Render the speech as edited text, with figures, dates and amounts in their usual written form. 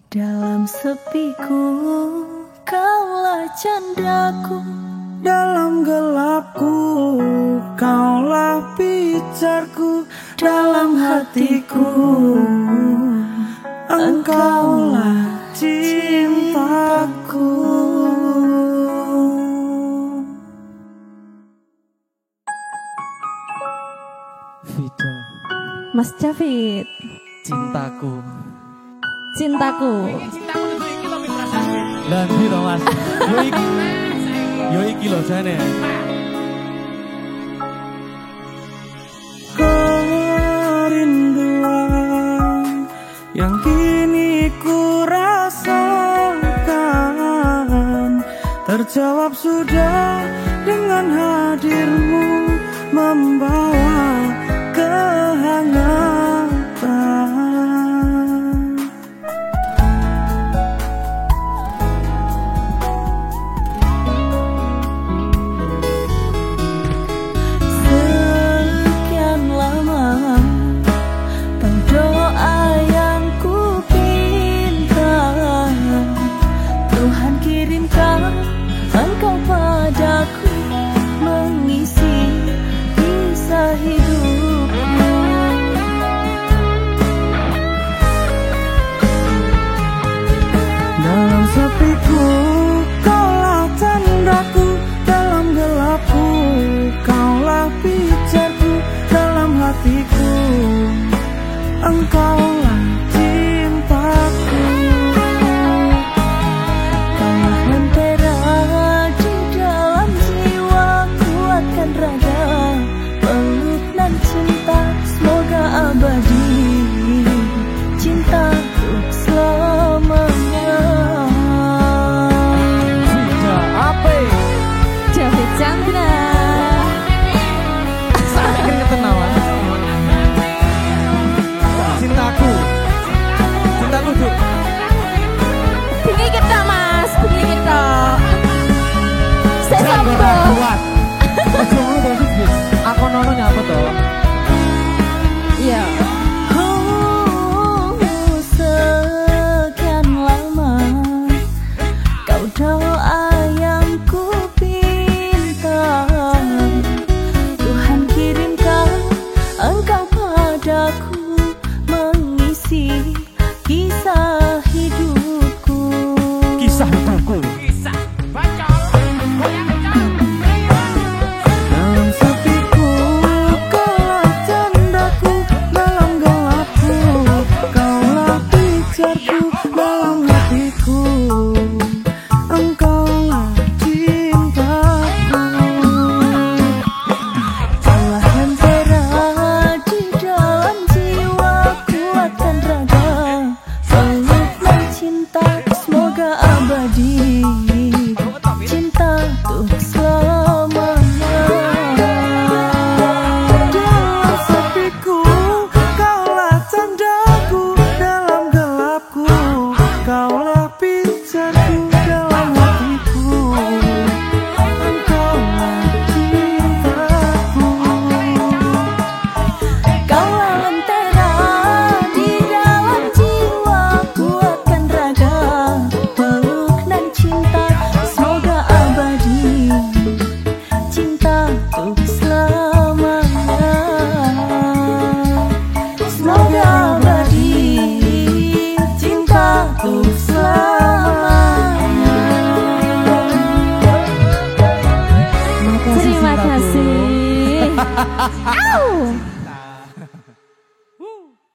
Dalam sepiku, kaulah candaku. Dalam gelapku, kaulah pijarku. Dalam hatiku, engkaulah cintaku. Vida, Mas David, cintaku. cintaku. Lah ndi to Mas? Yo iki lho jane. Kerinduan yang kini ku rasakan terjawab sudah dengan hadirmu, membawa kehangatan. Sekian lama kau doa yang ku pinta, Tuhan kirimkan engkau padaku, mengisi kisah hidupku. Dalam sepiku, kaulah candaku. Dalam gelapku, kaulah pijarku. Dalam hatiku, engkaulah cintaku. Kaulah lentera di dalam jiwa, kuatkan raga, peluk dan cinta, semoga abadi, cinta untuk selamanya. Vida ape? David Chandra, Sakit keringetan awan. Cintaku. Cintaku, Duk. bunyi kita mas, bunyi kita. Saya Jangan sombong. kuat. Ojo ngono to, Sis. Aku nono nyapa to? Iya. Sekian lama kau doa yang ku pinta, Tuhan kirimkan engkau padaku, mengisi kisah hidupku. Kisah hidupku. Dalam sepiku, kaulah candaku. Dalam gelapku, kaulah pijarku. Dalam hatiku, engkaulah cintaku. Kaulah lentera di dalam jiwa, kuatkan raga, peluk dan cinta, semoga abadi, cinta untuk selamanya. Dalam sepiku, kaulah candaku. Dalam gelapku, kaulah pijarku. Dalam hatiku, engkaulah cintaku. Kaulah lentera di dalam jiwa, kuatkan raga, peluk dan cinta, semoga abadi, cinta untuk selamanya. Semoga abadi, cinta untuk selamanya. Terima kasih. Au.